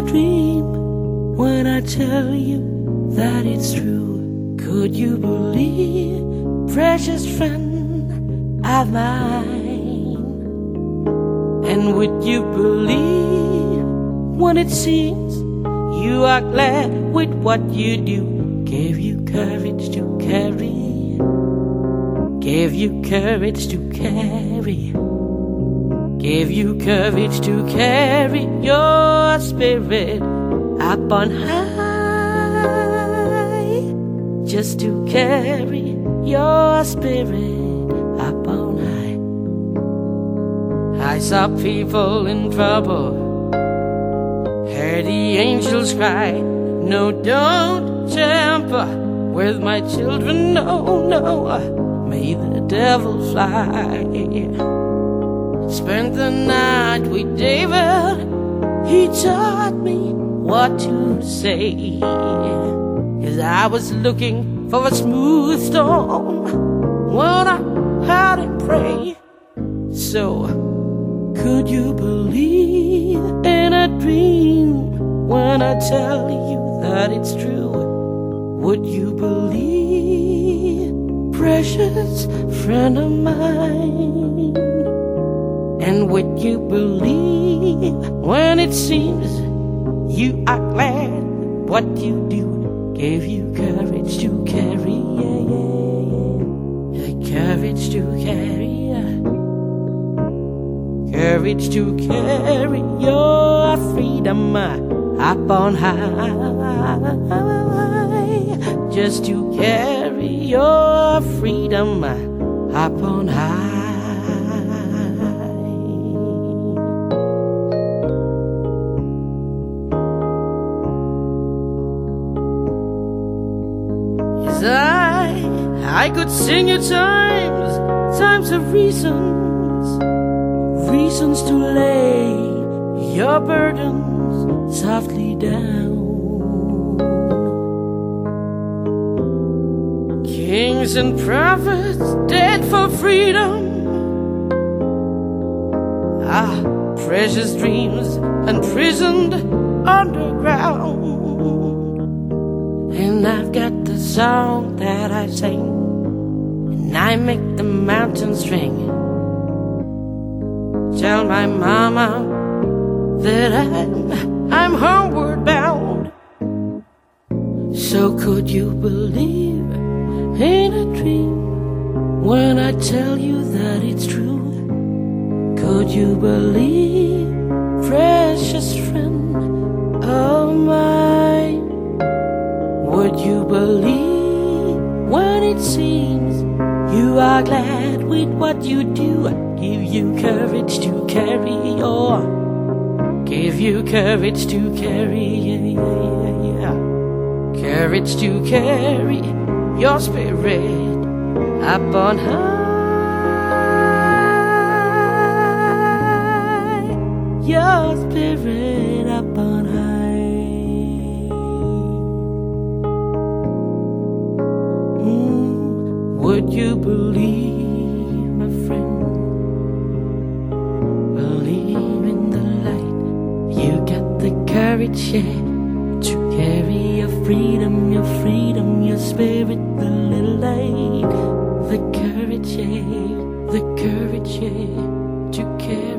dream when I tell you that it's true? Could you believe, precious friend of mine? And would you believe when it seems you are glad with what you do? Gave you courage to carry, gave you courage to carry, gave you courage to carry your spirit up on high, just to carry your spirit up on high. I saw people in trouble, heard the angels cry, no, don't tamper with my children, no, no, may the devil fly. Spent the night with David, he taught me what to say, 'cause I was looking for a smooth storm when I heard him pray. So, could you believe in a dream when I tell you that it's true? Would you believe, precious friend of mine? And would you believe when it seems you are glad what you do? Gave you courage to carry, courage to carry, courage to carry your freedom up on high, just to carry your freedom up on high. I could sing you times of reasons to lay your burdens softly down. Kings and prophets dead for freedom, precious dreams imprisoned underground. And I've got the song that I sing, and I make the mountains ring. Tell my mama that I'm homeward bound. So could you believe in a dream when I tell you that it's true? Could you believe, precious friend of mine? Would you believe when it seems you are glad with what you do? Give you courage to carry your, give you courage to carry, courage to carry your spirit up on high, your spirit up on high. Would you believe, my friend? Believe in the light. You got the courage, yeah, to carry your freedom, your spirit, the little light. The courage, yeah, to carry.